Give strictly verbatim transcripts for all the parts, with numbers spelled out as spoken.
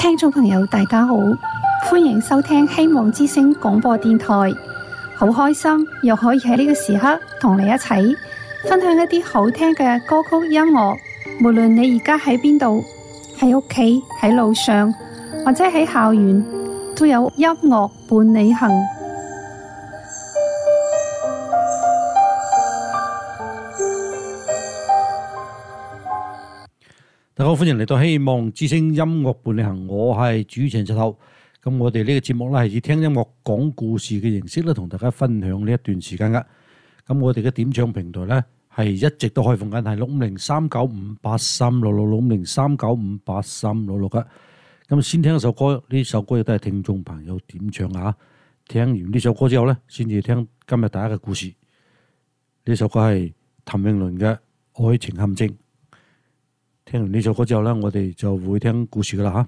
聽眾朋友大家好，歡迎收聽希望之聲廣播電台。好開心又可以喺呢個時刻同你一齊分享一啲好聽嘅歌曲音樂。無論你而家喺邊度，喺屋企、喺路上或者喺校園，都有音樂伴你行。 大家好，歡迎嚟到希望之聲音樂伴你行，我係主持人石頭。咁我哋呢個節目咧係以聽音樂講故事嘅形式咧，同大家分享呢一段時間噶。咁我哋嘅點唱平台咧係一直都開放緊，係六五零三九五八三六六六五零三九五八三六六噶。咁先聽一首歌，呢首歌亦都係聽眾朋友點唱啊。聽完呢首歌之後咧，先至聽今日大家嘅故事。呢首歌係譚詠麟嘅《愛情陷阱》。聽完呢首歌之後咧，我哋就會聽故事噶啦吓。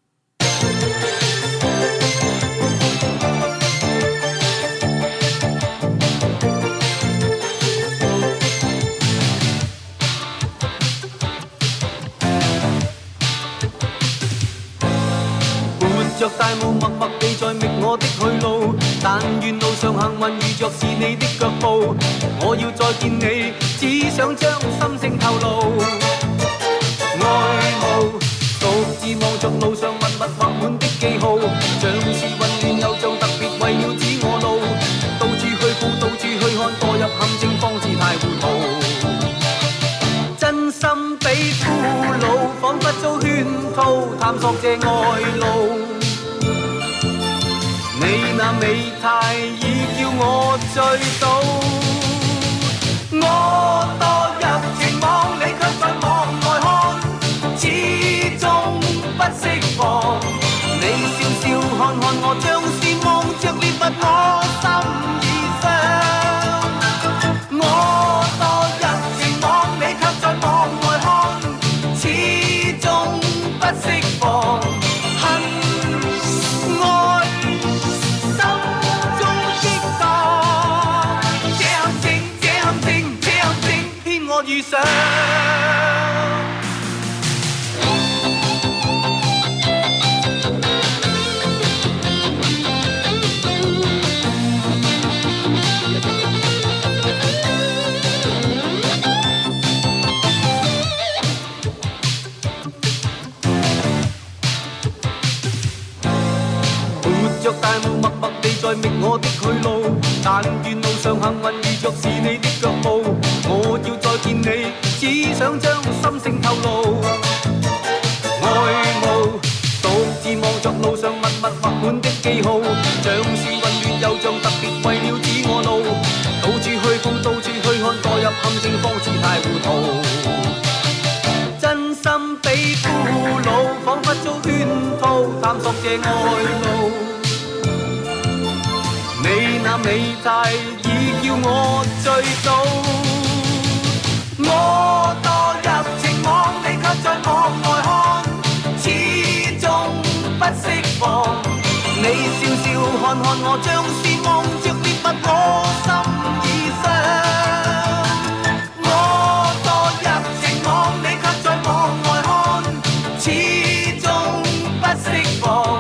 活着大霧默默地在覓我的去路，但願路上幸運遇着是你的腳步。我要再見你，只想將心聲透露。愛慕，獨自望着路上密密畫滿的記號，像是混亂又像特別為了指我路，到處去顧，到處去看，墮入陷阱方知太糊塗。真心比俘虜，彷彿遭圈套，探索這愛路。你那美態已叫我醉倒，我墮入情網，你卻在網外看。始終不釋放，你笑笑看看我，像是望着獵物，我心已傷。我墮入情網，你卻在網外看，始終不釋放，恨愛心中激盪，這陷阱，這陷阱，這陷阱，偏我遇上。着大霧默默地在覓我的去路，但願路上幸運遇着是你的腳步。我要再見你，只想將心聲透露。愛慕，獨自望着路上密密畫滿的記號，像是混亂又像特別為了指我路，到處去顧，到處去看，墮入陷阱方知太糊塗。真心比俘虜，彷彿遭圈套，探索這愛路。你那美態已叫我醉倒，我墮入情網，你卻在網外看，始終不釋放。你笑笑看看我，像是望着獵物，我心已傷。我墮入情網，你卻在網外看，始終不釋放。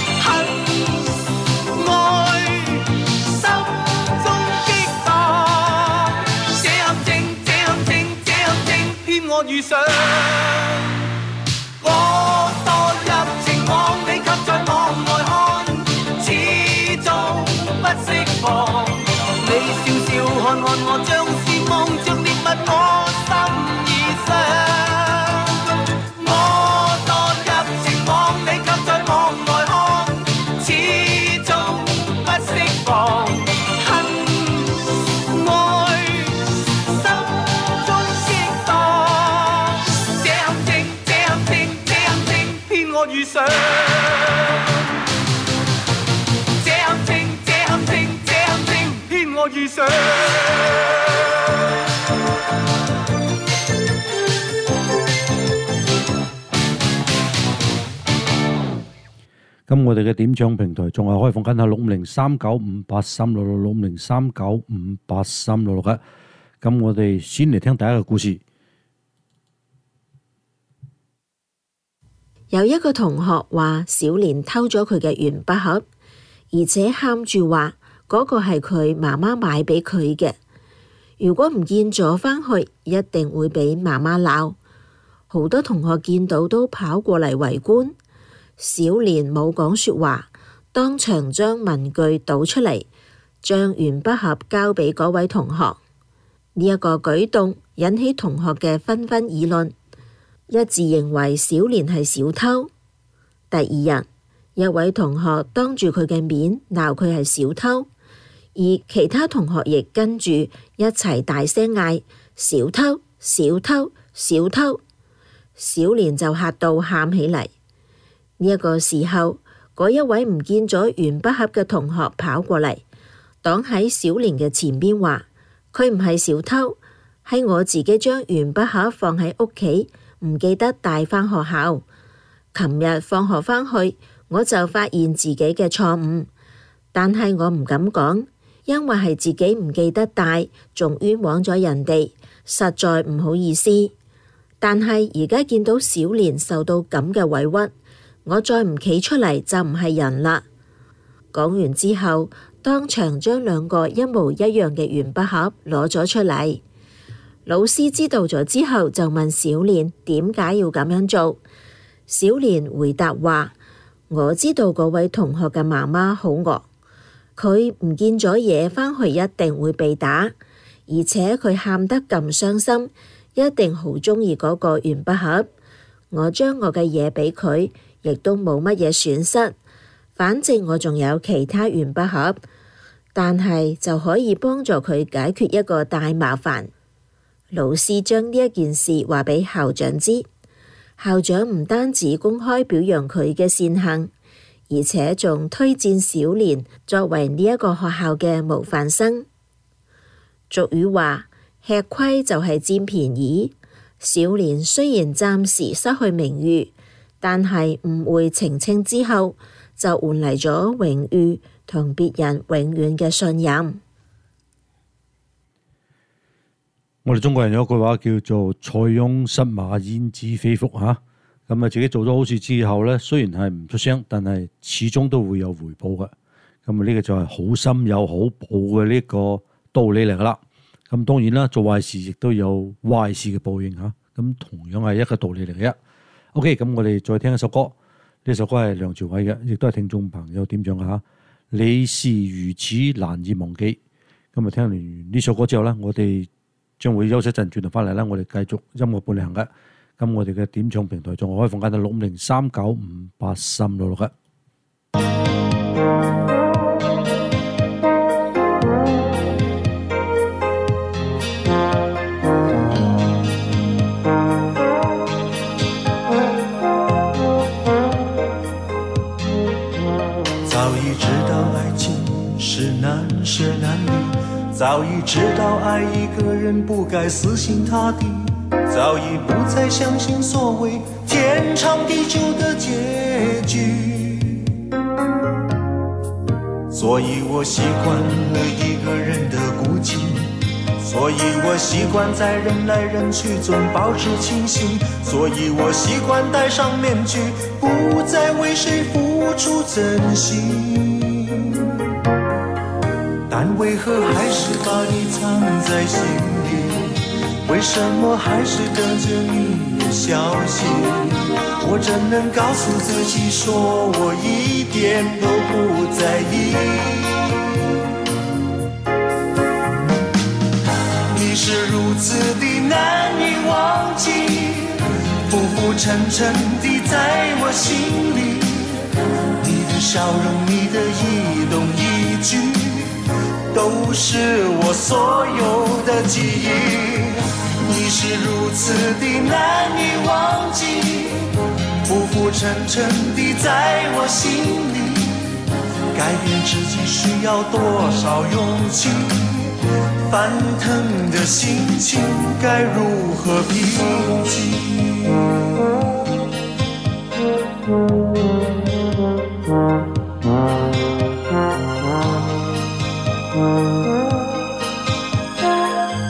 我遇上，我墮入情網，你卻在網外看，始終不釋放。你笑笑看看我，像是望着獵物，我心已傷。我墮入情網，你卻在網外看，始終不釋放。遇上這陷阱，這陷阱，這陷阱，偏我遇上。 咁我哋嘅點唱平台仲係開放緊，係六五零三九五八三六六六五零三九五八三六六嘅。咁我哋先嚟聽第一個故事。 有一個同學話小蓮偷咗佢嘅鉛筆盒，而且喊住話嗰個係佢媽媽買俾佢嘅，如果唔見咗返去，一定會俾媽媽鬧。好多同學見到都跑過嚟圍觀，小蓮冇講說話，當場將文具倒出嚟，將鉛筆盒交俾嗰位同學。呢一個舉動引起同學嘅紛紛議論，一致認為小蓮係小偷。第二日，一位同學當住佢嘅面鬧佢係小偷，而其他同學亦跟住一齊大聲嗌小偷、小偷、小偷。小蓮就嚇到喊起嚟。呢一個時候，嗰一位唔見咗鉛筆盒嘅同學跑過嚟，擋喺小蓮嘅前邊話：佢唔係小偷，係我自己將鉛筆盒放喺屋企，唔記得帶返學校。琴日放學返去，我就發現自己嘅錯誤，但係我唔敢講，因為係自己唔記得帶，仲冤枉咗人哋，實在唔好意思。但係而家見到小蓮受到咁嘅委屈，我再唔企出嚟就唔係人啦。講完之後，當場將兩個一模一樣嘅鉛筆盒攞咗出嚟。老師知道咗之後就問小蓮點解要咁樣做。小蓮回答話：我知道嗰位同學嘅媽媽好惡，佢唔見咗嘢返去一定會被打，而且佢喊得咁傷心，一定好鍾意嗰個鉛筆盒。我將我嘅嘢俾佢，亦都冇乜嘢損失。反正我仲有其他鉛筆盒，但係就可以幫助佢解決一個大麻煩。老師將呢一件事話俾校長知，校長唔單止公開表揚佢嘅善行，而且仲推薦小蓮作為呢一個學校嘅模範生。俗語話：吃虧就係佔便宜。小蓮雖然暫時失去名譽，但係誤會澄清之後，就換嚟咗榮譽同別人永遠嘅信任。 我哋中國人有一句話叫做塞翁失馬焉知非福嚇，咁啊自己做咗好事之後咧，雖然係唔出聲，但係始終都會有回報嘅。咁啊呢個就係好心有好報嘅呢個道理嚟噶啦。咁當然啦，做壞事亦都有壞事嘅報應嚇，咁同樣係一個道理嚟嘅。OK，咁我哋再聽一首歌，呢首歌係梁朝偉嘅，亦都係聽眾朋友點唱嘅嚇。你是如此難以忘記。咁啊聽完呢首歌之後咧，我哋將會休息一陣，轉頭翻嚟咧，我哋繼續音樂伴你行嘅。咁我哋嘅點唱平台仲開放緊到六五零三九五八三六六嘅。 是难离，早已知道爱一个人不该死心塌地，早已不再相信所谓天长地久的结局，所以我习惯了一个人的孤寂，所以我习惯在人来人去中保持清醒，所以我习惯戴上面具，不再为谁付出真心。但为何还是把你藏在心里？为什么还是等着你的消息？我怎能告诉自己说我一点都不在意？你是如此的难以忘记，浮浮沉沉地在我心里。你的笑容，你的一动一举，都是我所有的记忆。你是如此的难以忘记，浮浮沉沉地在我心里。改变自己需要多少勇气？翻腾的心情该如何平静？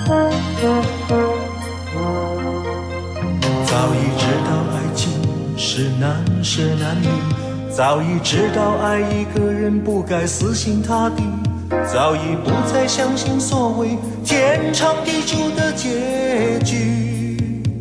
早已知道爱情是是难舍难离，早已知道爱一个人不该死心塌地，早已不再相信所谓天长地久的结局，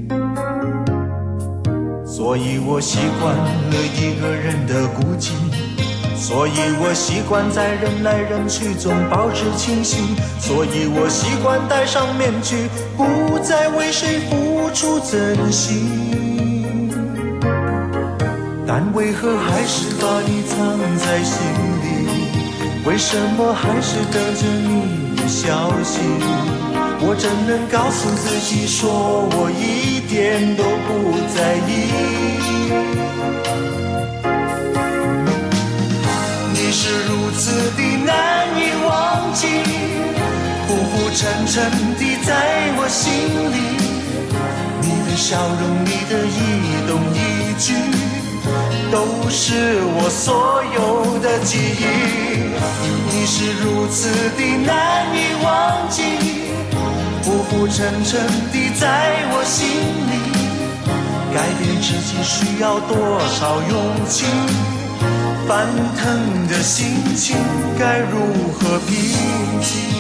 所以我习惯了一个人的孤寂，所以我习惯在人来人去中保持清醒，所以我习惯戴上面具，不再为谁付出真心，但为何还是把你藏在心里，为什么还是等着你的消息，我怎能告诉自己说我一点都不在意，你是如此的难以忘记，浮浮沉沉地在我心里，你的笑容，你的一动一举，都是我所有的记忆，你是如此的难以忘记，浮浮沉沉地在我心里，改变自己需要多少勇气，翻腾的心情该如何平静，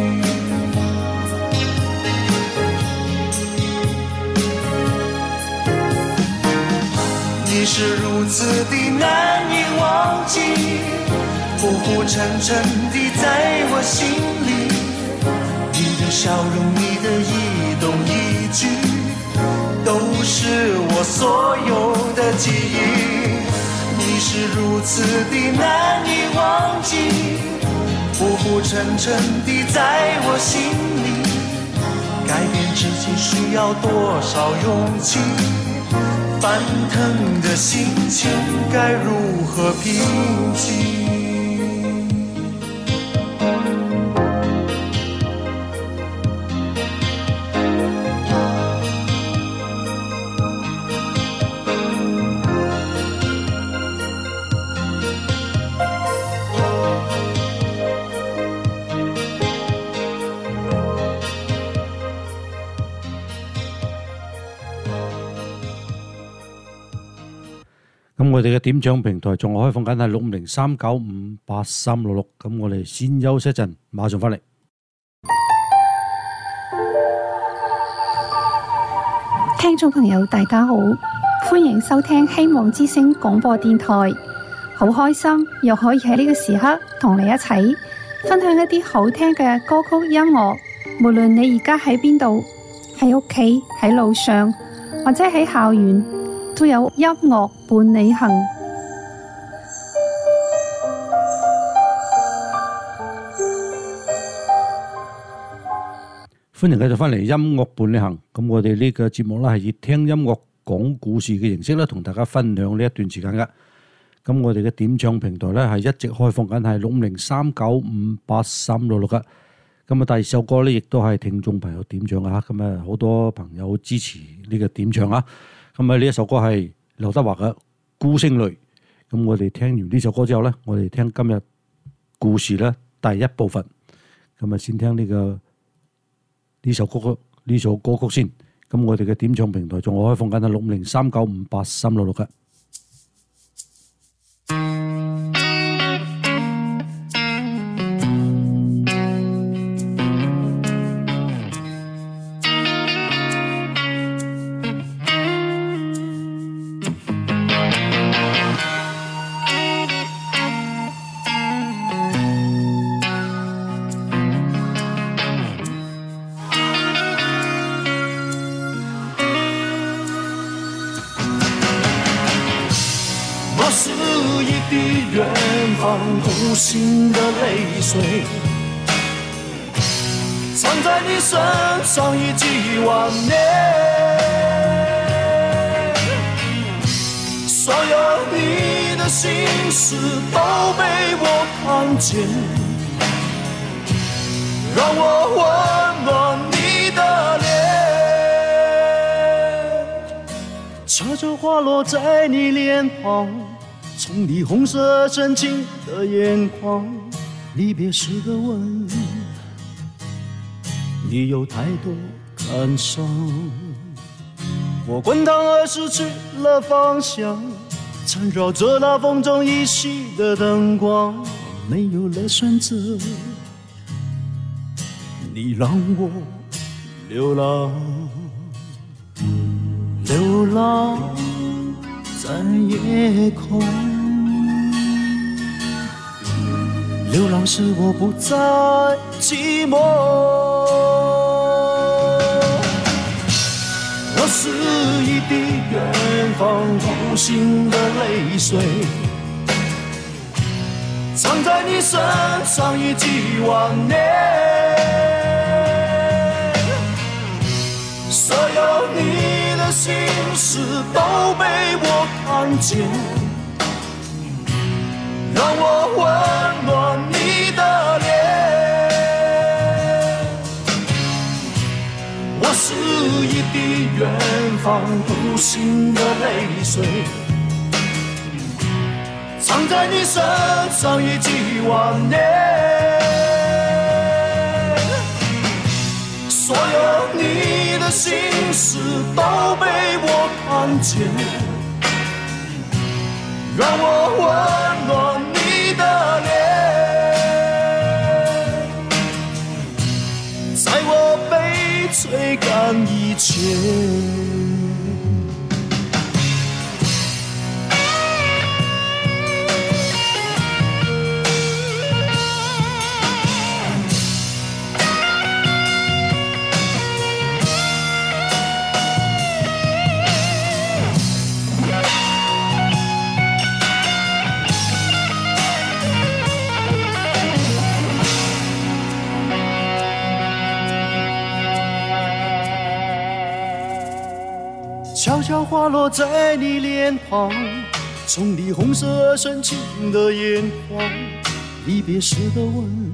你是如此的难以忘记，浮浮沉沉地在我心里，你的笑容，你的一动一举，都是我所有的记忆，你是如此的难以忘记，浮浮沉沉地在我心里，改变自己需要多少勇气，翻腾的心情该如何平静， 咁我哋嘅點唱平台仲開放緊係六五零三九五八三六六，咁我哋先休息一陣，馬上翻嚟。 聽眾朋友大家好，歡迎收聽希望之聲廣播電台，好開心又可以喺呢個時刻同你一齊分享一啲好聽嘅歌曲音樂，無論你而家喺邊度，喺屋企、喺路上或者喺校園，都有音樂伴你行。 歡迎繼續翻嚟音樂伴你行。咁我哋呢個節目咧係以聽音樂講故事嘅形式咧，同大家分享呢一段時間嘅。咁我哋嘅點唱平台咧係一直開放緊係六五零三九五八三六六嘅。咁啊，第二首歌咧亦都係聽眾朋友點唱啊。咁啊，好多朋友支持呢個點唱啊。咁啊，呢一首歌係劉德華嘅《孤星淚》。咁我哋聽完呢首歌之後咧，我哋聽今日故事咧第一部分。咁啊，先聽呢、這個呢首歌曲呢首歌曲先。咁我哋嘅點唱平台仲開放緊係六五零三九五八三六六嘅。 无心的泪水藏在你身上已几万年，所有你的心事都被我看见，让我温暖你的脸，悄悄滑落在你脸庞，从你红色深情的眼眶，离别时的吻，你有太多感伤。 我滚烫而失去了方向，缠绕着那风中依稀的灯光，没有了选择，你让我流浪，流浪在夜空。流浪使我不再寂寞，我是一滴远方无形的泪水，藏在你身上已几万年，所有你的心事都被我看见，让我温暖你的脸。我是一滴远方无形的泪水，藏在你身上已几万年，所有你的心事都被我看见，让我温暖你的脸，在我被吹干以前。悄悄滑落在你脸庞，从你红色而深情的眼眶，离别时的吻，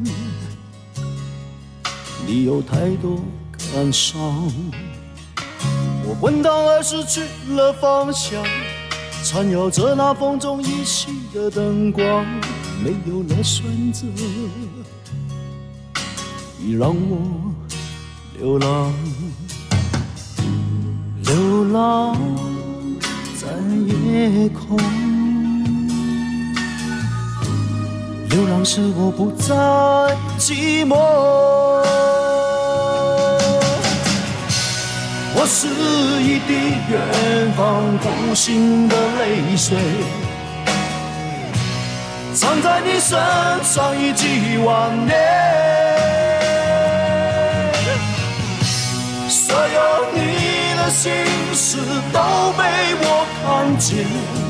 你有太多感伤。我滚烫而失去了方向，缠绕着那风中依稀的灯光，没有了选择，你让我流浪。流浪在夜空，流浪使我不再寂寞。我是一滴远方无形的泪水，藏在你身上已几万年，所有你心事都被我看见，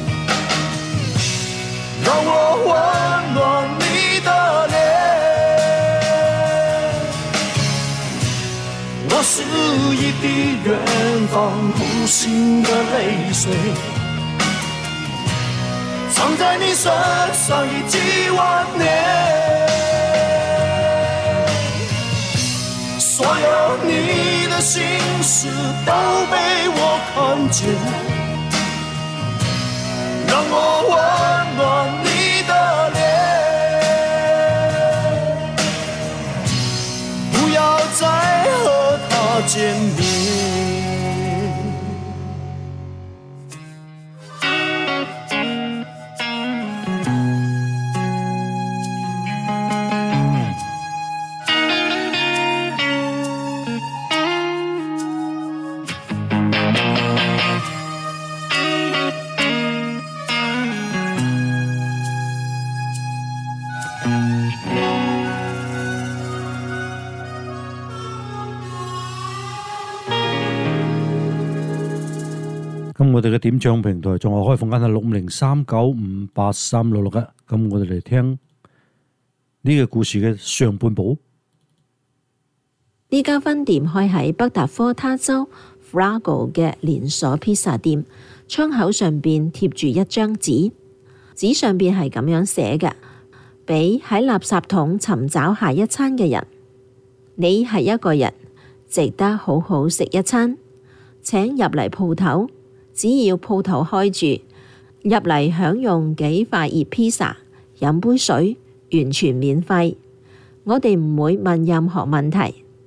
让我温暖你的脸。我是一滴远方无形的泪水，藏在你身上已几万年，所有你的心事都被我看见，让我温暖你的脸，不要再和他见面。 咁我哋嘅點唱平台仲係開放緊係六五零三九五八三六六嘅，咁我哋嚟聽呢個故事嘅上半部。 呢間分店開喺北達科他州 Fargo 嘅連鎖披薩店，窗口上邊貼住一張紙，紙上邊係咁樣寫嘅：俾喺垃圾桶尋找下一餐嘅人，你係一個人，值得好好食一餐，請入嚟鋪頭。只要鋪頭開住，入嚟享用幾塊熱披薩，飲杯水，完全免費。我哋唔會問任何問題。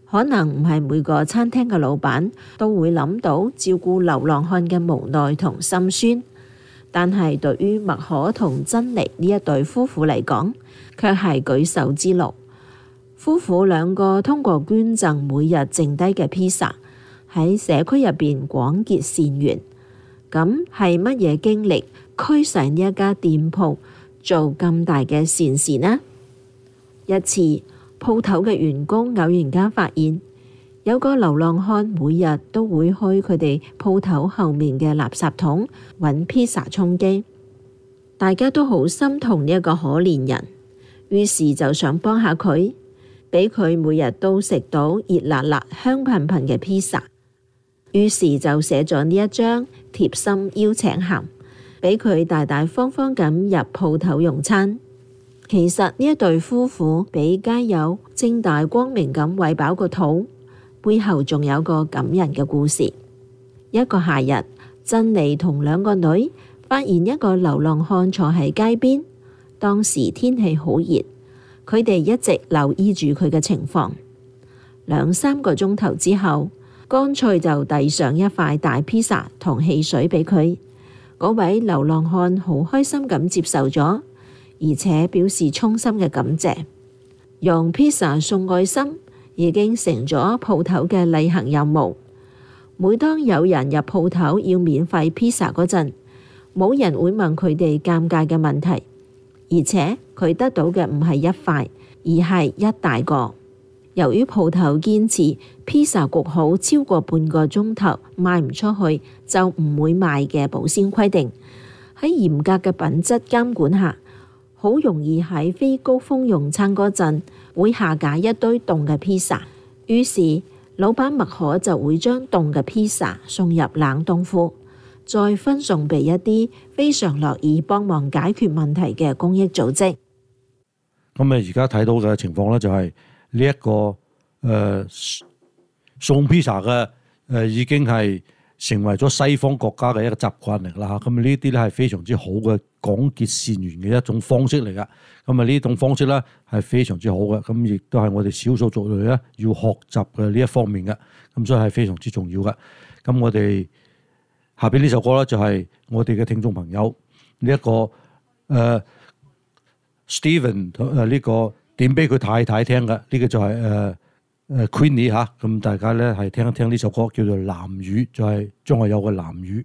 可能唔係每個餐廳嘅老闆都會諗到照顧流浪漢嘅無奈同心酸，但係對於麥可同珍妮呢一對夫婦嚟講，卻係舉手之勞。夫婦兩個通過捐贈每日剩低嘅披薩，喺社區入邊廣結善緣。咁係乜嘢經歷驅使呢一家店鋪做咁大嘅善事呢？一次，鋪頭嘅員工偶然間發現有個流浪漢每日都會去佢哋鋪頭後面嘅垃圾桶揾披薩充飢，大家都好心痛呢一個可憐人，於是就想幫下佢，俾佢每日都食到熱辣辣香噴噴嘅披薩，於是就寫咗呢一張貼心邀請函，俾佢大大方方咁入鋪頭用餐。其實呢一對夫婦俾街友正大光明咁餵飽個肚，背後仲有個感人嘅故事。一個夏日，珍妮同兩個女發現一個流浪漢坐喺街邊，當時天氣好熱，佢哋一直留意住佢嘅情況。兩三個鐘頭之後，乾脆就遞上一塊大披薩同汽水俾佢。嗰位流浪漢好開心咁接受咗，而且表示衷心嘅感謝。用披薩送愛心已經成咗鋪頭嘅例行任務。每當有人入鋪頭要免費披薩嗰陣，冇人會問佢哋尷尬嘅問題，而且佢得到嘅唔係一塊，而係一大個。由於鋪頭堅持披薩焗好超過半個鐘頭賣唔出去就唔會賣嘅保鮮規定，喺嚴格嘅品質監管下，好容易喺非高峰用餐嗰陣會下架一堆凍嘅披薩。於是老闆麥可就會將凍嘅披薩送入冷凍庫，再分送俾一啲非常樂意幫忙解決問題嘅公益組織。 咁啊，而家睇到嘅情況咧，就係呢一個誒、呃、送披薩嘅誒已經係成為咗西方國家嘅一個習慣嚟啦。咁呢啲咧係非常之好嘅廣結善緣嘅一種方式嚟噶。咁啊呢種方式咧係非常之好嘅，咁亦都係我哋少數族裔咧要學習嘅呢一方面嘅。咁所以係非常之重要嘅。咁我哋下邊呢首歌咧就係我哋嘅聽眾朋友呢一個誒、呃、Steven 誒呢個點俾佢太太聽嘅，呢、這個就係誒誒 Queenie 嚇。咁大家咧係聽一聽呢首歌叫做《藍雨》，就係張學友嘅《藍雨》。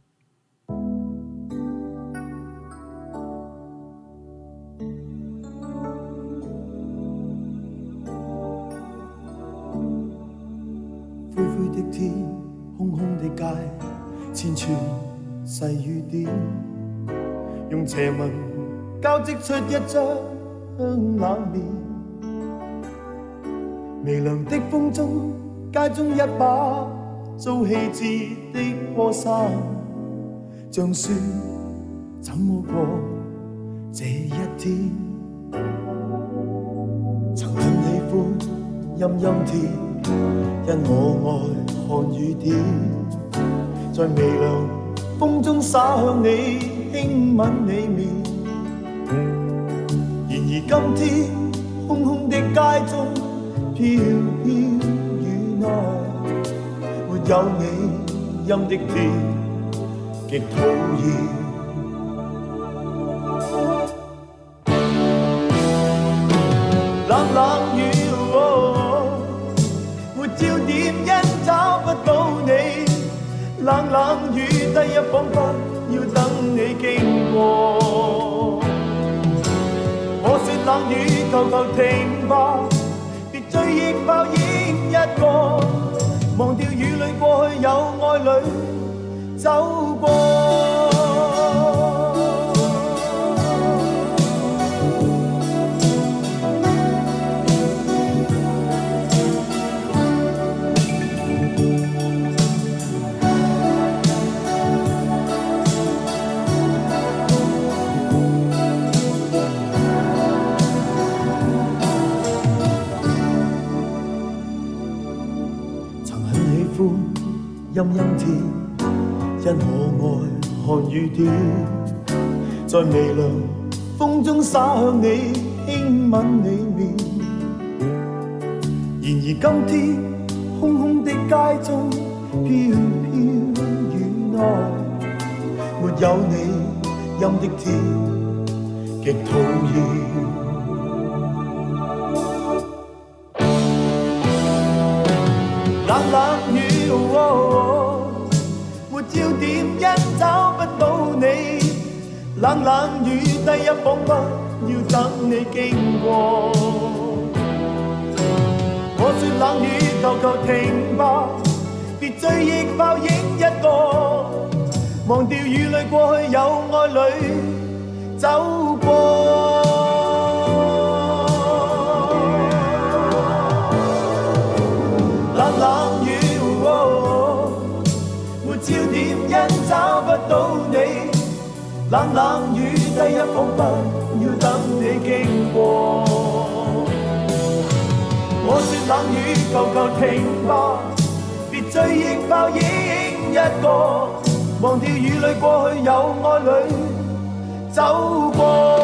灰灰的天，空空的街，千串細雨點，用斜紋交織出一張冷面。微涼的風中，街中一把遭棄置的破衫，像說怎麼過這一天。曾很喜歡陰陰天，因我愛看雨點，在微涼風中灑向你，輕吻你面。然而今天空空的街中，飄飄雨內，沒有你陰的天極討厭。冷冷雨、哦、沒焦點因找不到你，冷冷雨低一彷彿要等你經過。我說冷雨求求停吧，別追憶泡影一個，忘掉雨裏過去有愛侶走過。陰陰天，因我愛看雨點，在微涼風中灑向你，輕吻你面。 然而今天空空的街中飄飄雨內，沒有你陰的天極討厭。冷冷雨、哦哦、沒焦點因找不到你，冷冷雨第一彷彿要等你經過。我說冷雨求求停吧，別追憶泡影一個，忘掉雨裏過去有愛侶走過。冷冷雨、哦、沒焦點因找不到你，冷冷雨第一彷彿要等你經過。我說冷雨求求停吧，別追憶泡影一個，忘掉雨裏過去有愛侶走過。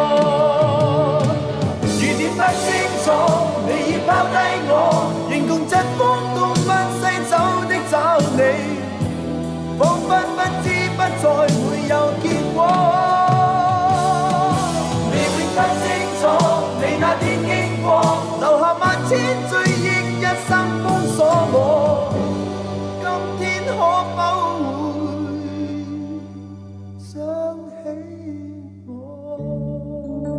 雨點不清楚，你已拋低我，仍共疾風東奔西走的找你，彷彿不知不再會有結果。你永不清楚，你那天經過，留下萬千追憶，一生封鎖我。今天可否會想起我？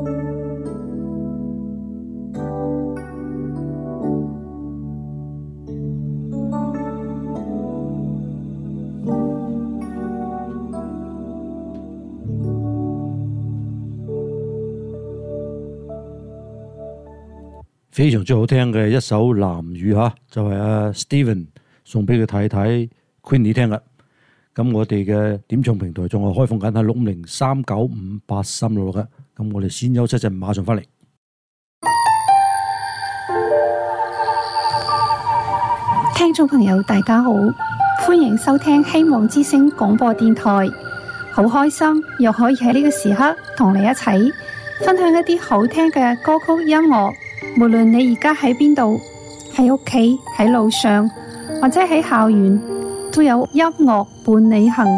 非常之好聽嘅一首藍雨嚇，就係阿 Steven 送俾佢太太 Queenie 聽嘅。咁我哋嘅點唱平台仲係開放緊，係六五零三九五八三六六嘅。咁我哋先休息一陣，馬上翻嚟。 聽眾朋友大家好，歡迎收聽希望之聲廣播電台。好開心又可以喺呢個時刻同你一齊分享一啲好聽嘅歌曲音樂。無論你而家喺邊度，喺屋企、喺路上或者喺校園，都有音樂伴你行。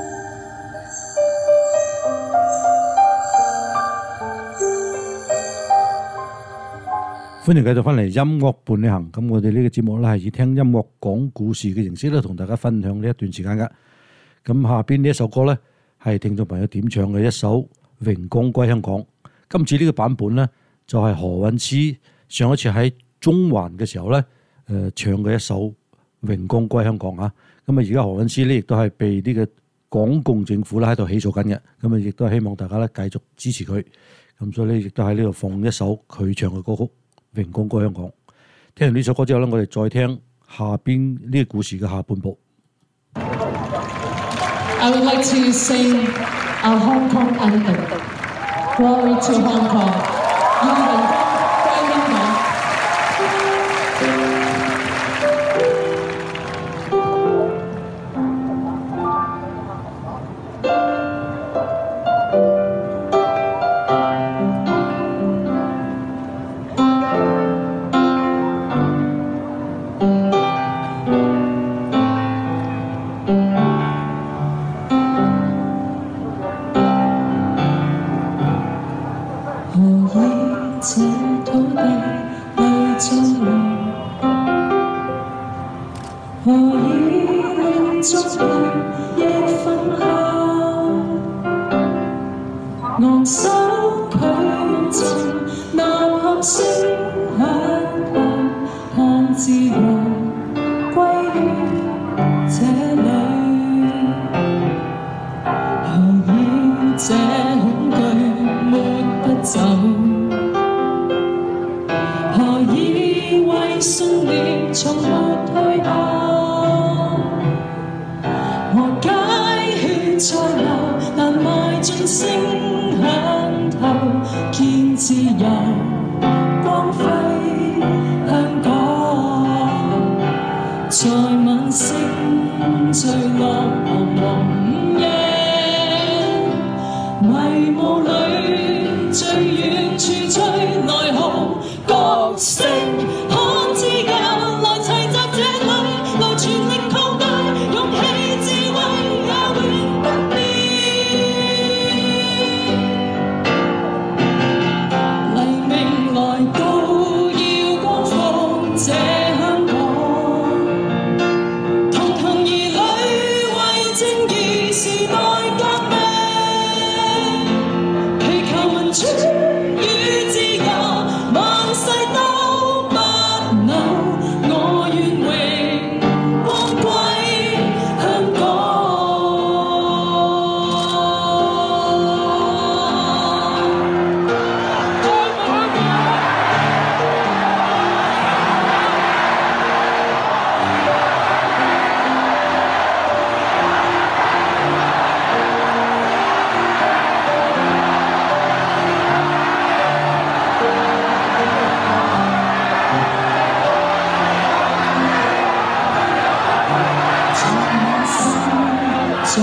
歡迎繼續翻嚟音樂伴你行。咁我哋呢個節目咧係以聽音樂講故事嘅形式咧，同大家分享呢一段時間噶。咁下邊呢一首歌咧係聽眾朋友點唱嘅一首《榮光歸香港》。今次呢個版本咧就係何韻詩上一次喺中環嘅時候咧，誒、呃、唱嘅一首《榮光歸香港》啊。咁啊，而家何韻詩咧亦都係被呢個港共政府咧喺度起訴緊嘅。咁啊，亦都係希望大家咧繼續支持佢。咁所以咧，亦都喺呢度放一首佢唱嘅歌曲《榮光歸香港》。聽完呢首歌之後咧，我哋再聽下邊呢個故事嘅下半部。 I would like to sing our Hong Kong anthem. Glory to Hong Kong. 願榮光歸香港。 最遠處吹來號，角聲看自己。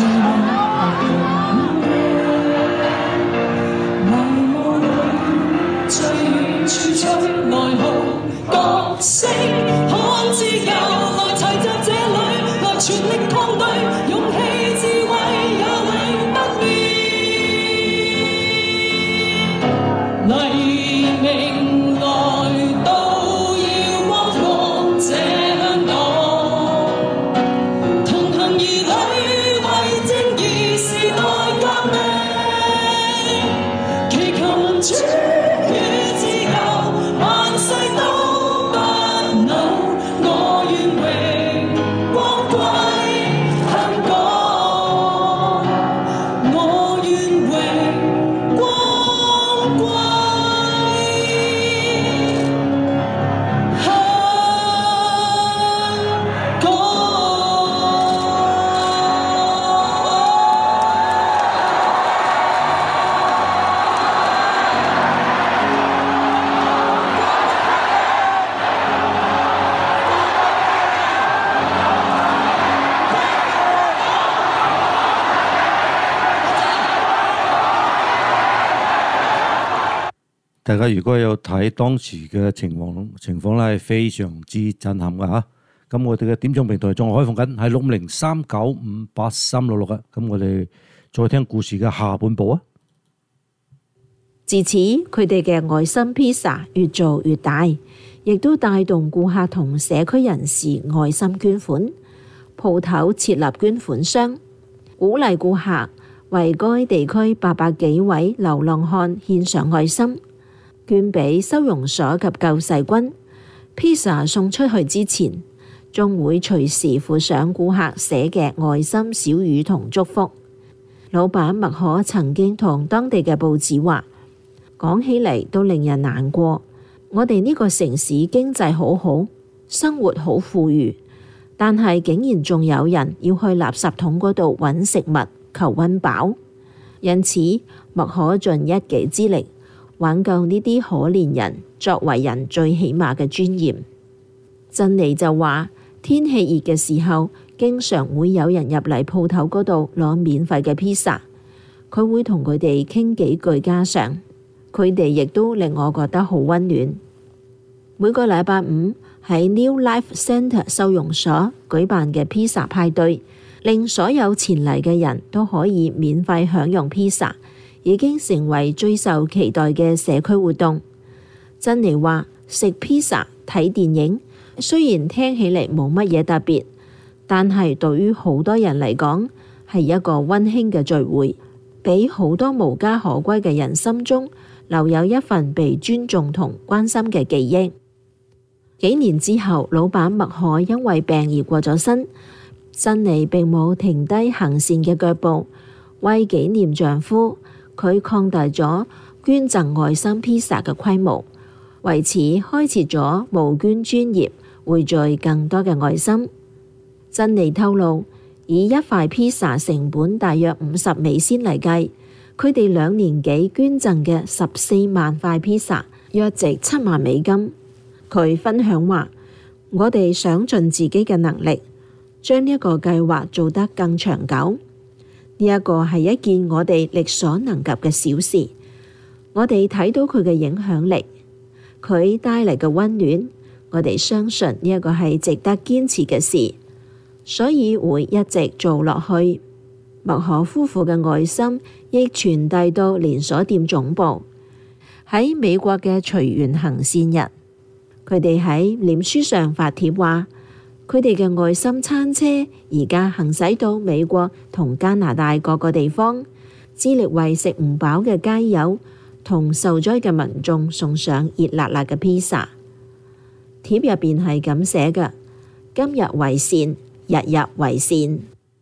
大家如果有睇當時嘅情況情況咧，係非常之震撼嘅嚇。咁我哋嘅點唱平台仲開放緊，係六五零三九五八三六六嘅。咁我哋再聽故事嘅下半部啊。 自此，佢哋嘅愛心披薩越做越大，亦都帶動顧客同社區人士愛心捐款。鋪頭設立捐款箱，鼓勵顧客為該地區八百幾位流浪漢獻上愛心，捐俾收容所及救世軍。披薩送出去之前，仲會隨時附上顧客寫嘅愛心小語同祝福。老闆麥可曾經同當地嘅報紙話，講起嚟都令人難過。我哋呢個城市經濟好好，生活好富裕，但係竟然仲有人要去垃圾桶嗰度揾食物求溫飽。因此，麥可盡一己之力挽救呢啲可憐人作為人最起碼嘅尊嚴。珍妮就話，天氣熱嘅時候，經常會有人入嚟鋪頭嗰度攞免費嘅披薩，佢會同佢哋傾幾句家常，佢哋亦都令我覺得好溫暖。每個禮拜五喺 New Life Centre 收容所舉辦嘅披薩派對，令所有前嚟嘅人都可以免費享用披薩，已經成為最受期待嘅社區活動。珍妮話，食披薩睇電影雖然聽起嚟冇乜嘢特別，但係對於好多人嚟講係一個溫馨嘅聚會，俾好多無家可歸嘅人心中留有一份被尊重同關心嘅記憶。幾年之後，老闆麥可因為病而過咗身，珍妮並冇停低行善嘅腳步，為紀念丈夫，佢擴大咗捐贈愛心披薩嘅規模，為此開設咗募捐專頁，匯聚更多嘅愛心。珍妮透露，以一塊披薩成本大約五十美仙嚟計，佢哋兩年幾捐贈嘅十四萬塊披薩，約值七萬美金。佢分享話，我哋想盡自己嘅能力，將呢一個計劃做得更長久。呢一個係一件我哋力所能及嘅小事，我哋睇到佢嘅影響力，佢帶嚟嘅溫暖，我哋相信呢一個係值得堅持嘅事，所以會一直做落去。麥可夫婦嘅愛心亦傳遞到連鎖店總部。喺美國嘅隨緣行善日，佢哋喺臉書上發帖話，佢哋嘅愛心餐車而家行駛到美國同加拿大各個地方，致力為食唔飽嘅街友同受災嘅民眾送上熱辣辣嘅披薩。帖入邊係咁寫嘅：今日為善，日日為善。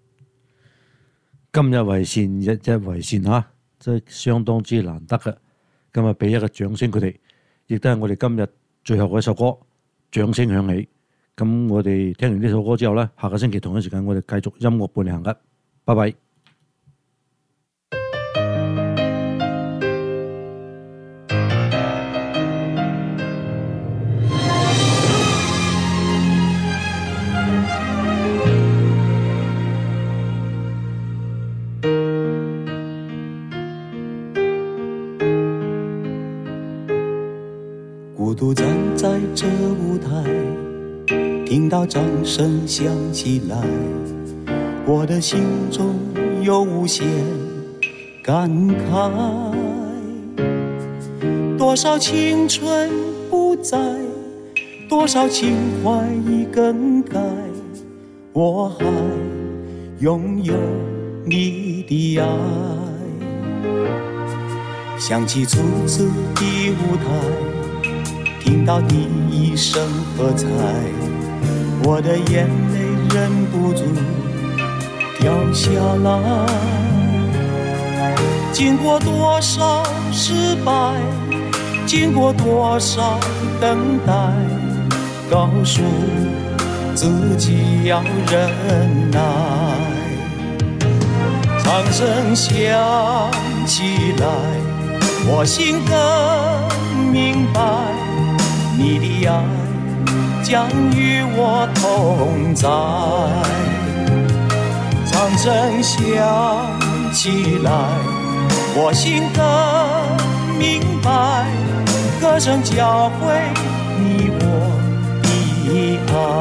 今日為善，日日為善嚇，真係相當之難得嘅。今日俾一個掌聲佢哋，亦都係我哋今日最後嗰一首歌，掌聲響起。咁我哋聽完呢首歌之後呢，下個星期同一時間我哋繼續音樂伴你行嘅，拜拜。 独站在这舞台，听到掌声响起来，我的心中有无限感慨。多少青春不在，多少情怀已更改，我还拥有你的爱。想起初次的舞台，听到第一声喝彩，我的眼泪忍不住掉下来。经过多少失败，经过多少等待，告诉自己要忍耐。掌声响起来，我心更明白，你的爱将与我同在。掌声响起来，我心更明白，歌声教会你我的爱。